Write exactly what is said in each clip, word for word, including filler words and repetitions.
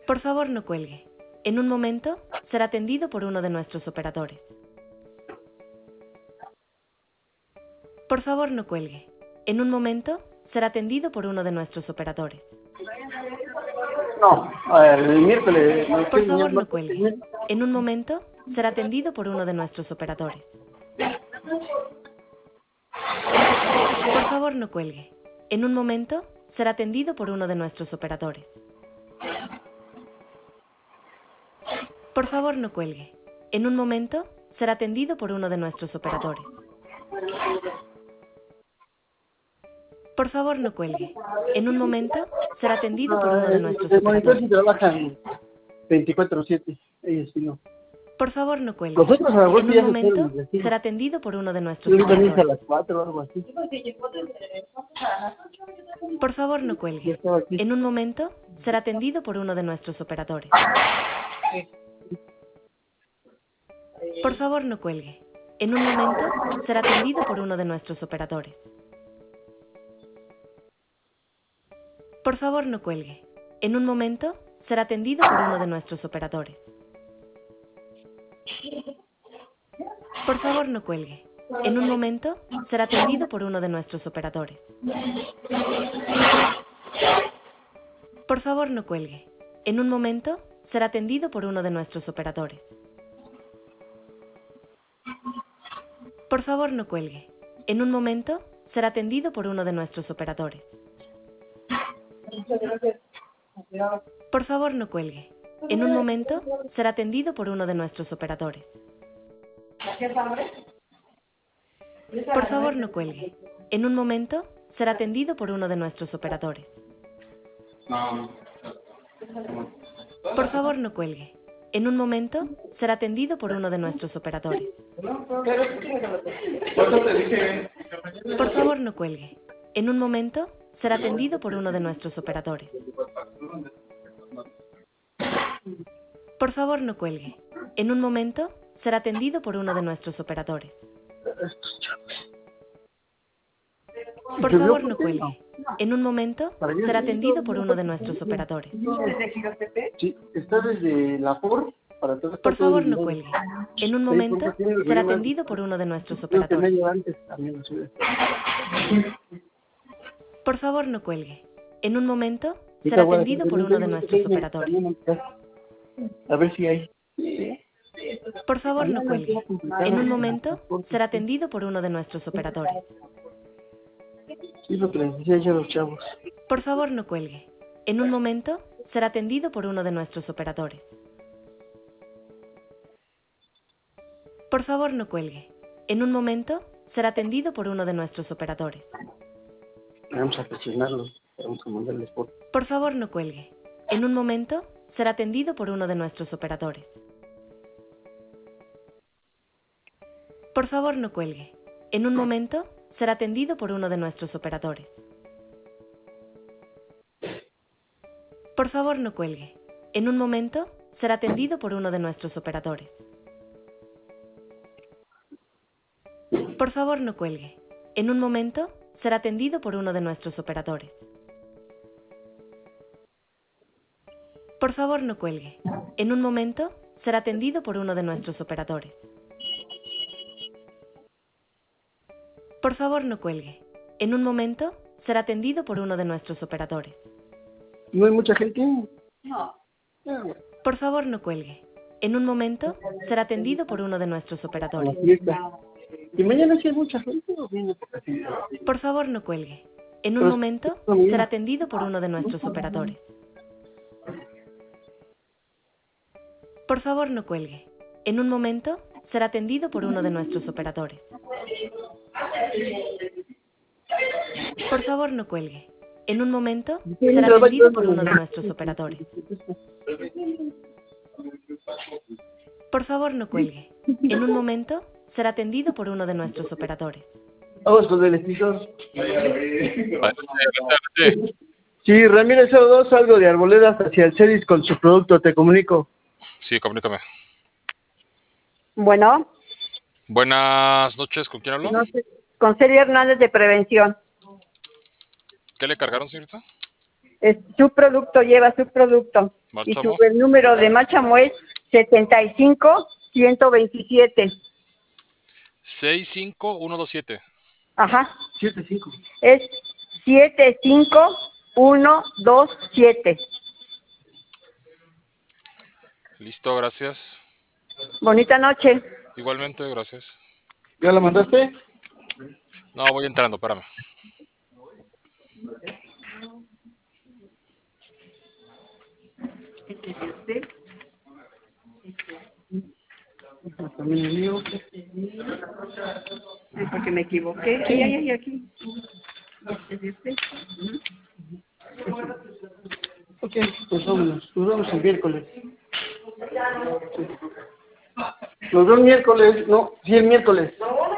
Por favor, no cuelgue. En un momento, será atendido por uno de nuestros operadores. Por favor, no cuelgue. En un momento, será atendido por uno de nuestros operadores. No, a ver, el miércoles. Por favor, no cuelgue. En un momento, será atendido por uno de nuestros operadores. Por favor, no cuelgue. En un momento, será atendido por uno de nuestros operadores. Por favor, no cuelgue. En un momento, será atendido por uno de nuestros operadores. Por favor, no cuelgue. En un momento, será atendido por uno de nuestros El monitor operadores. sí trabajan veinticuatro siete, ellos sí no. Por favor, no cuelgue. Nosotros a la En vuelta un ya se momento, fueron, les digo. será atendido por uno de nuestros Yo también a operadores. las cuatro o algo así. Por favor, no Ya cuelgue. estaba aquí. En un momento, será atendido por uno de nuestros operadores. Por favor, no cuelgue. En un momento, será atendido por uno de nuestros operadores. Por favor, no cuelgue. En un momento, será atendido por uno de nuestros operadores. Por favor, no cuelgue. En un momento, será atendido por uno de nuestros operadores. Por favor, no cuelgue. En un momento, será atendido por uno de nuestros operadores. Por favor, no cuelgue. En un momento, será atendido por uno de nuestros operadores. Por favor, no cuelgue. En un momento, será atendido por uno de nuestros operadores. Por favor, no cuelgue. En un momento, será atendido por uno de nuestros operadores. Por favor, no cuelgue. En un momento, será atendido por uno de nuestros operadores. Por favor, no cuelgue. En un momento, será atendido por uno de nuestros operadores. Por favor, no cuelgue. En un momento, será atendido por uno de nuestros operadores. Por favor, no cuelgue. En un momento, será atendido por uno de nuestros operadores. Sí, está desde la Ford para todo. Por favor, no cuelgue. En un momento, será atendido por uno de nuestros operadores. Por favor, no cuelgue. En un momento, será atendido por uno de nuestros operadores. A ver si hay. Por favor, no cuelgue. En un momento, será atendido por uno de nuestros operadores. Sí, lo que les decía yo a los chavos. Por favor, no cuelgue. En un momento, será atendido por uno de nuestros operadores. Por favor, no cuelgue. En un momento, será atendido por uno de nuestros operadores. Vamos a presionarlos. Vamos a mandarles por. Por favor, no cuelgue. En un momento, será atendido por uno de nuestros operadores. Por favor, no cuelgue. En un momento, será atendido por uno de nuestros operadores. Por favor, no cuelgue. En un momento, será atendido por uno de nuestros operadores. Por favor, no cuelgue. En un momento, será atendido por uno de nuestros operadores. Por favor, no cuelgue. En un momento, será atendido por uno de nuestros operadores. Por favor, no cuelgue. En un momento, será atendido por uno de nuestros operadores. ¿No hay mucha gente? No. Por favor, no cuelgue. En un momento, será atendido por uno de nuestros A la operadores. fiesta. ¿Y mañana sí hay mucha gente o viene por así? Por favor, no cuelgue. En un momento, será atendido por uno de nuestros operadores. Por favor, no cuelgue. En un momento, será atendido por uno de nuestros operadores. Por favor, no cuelgue. En un momento, será atendido por uno de nuestros operadores. Por favor, no cuelgue. En un momento, será atendido por uno de nuestros operadores. Vamos con el extintor. Sí, Ramírez cero dos, salgo de Arboledas hacia el Cedis con su producto, te comunico. Sí, comunícame. Bueno, Buenas noches, ¿con quién hablo? no sé, con Celia Hernández de Prevención. ¿Qué le cargaron, señorita? Es, su producto lleva su producto. Y su Marchamo. el número de Marchamo es setenta y cinco ciento veintisiete. seis cinco uno dos siete. Ajá. siete cinco. Es siete cinco uno dos siete. Listo, gracias. Bonita noche. Igualmente, gracias. ¿Ya la mandaste? No, voy entrando, espérame. También el mío. Ay, porque me equivoqué. Ay, ay, ay, aquí. Ok, pues vámonos. Nos vemos el miércoles. Los dos miércoles, no, sí el miércoles.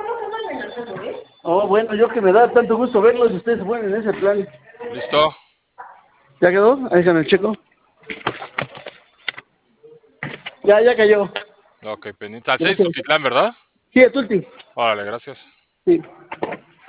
Oh, bueno, yo que me da tanto gusto verlos y ustedes se ponen en ese plan. Listo. ¿Ya quedó? Ahí están el checo. Ya, ya cayó. Ok, pendiente. Al seis, Gracias. Tultitlán, ¿verdad? Sí, a Tulti. Órale, gracias. Sí.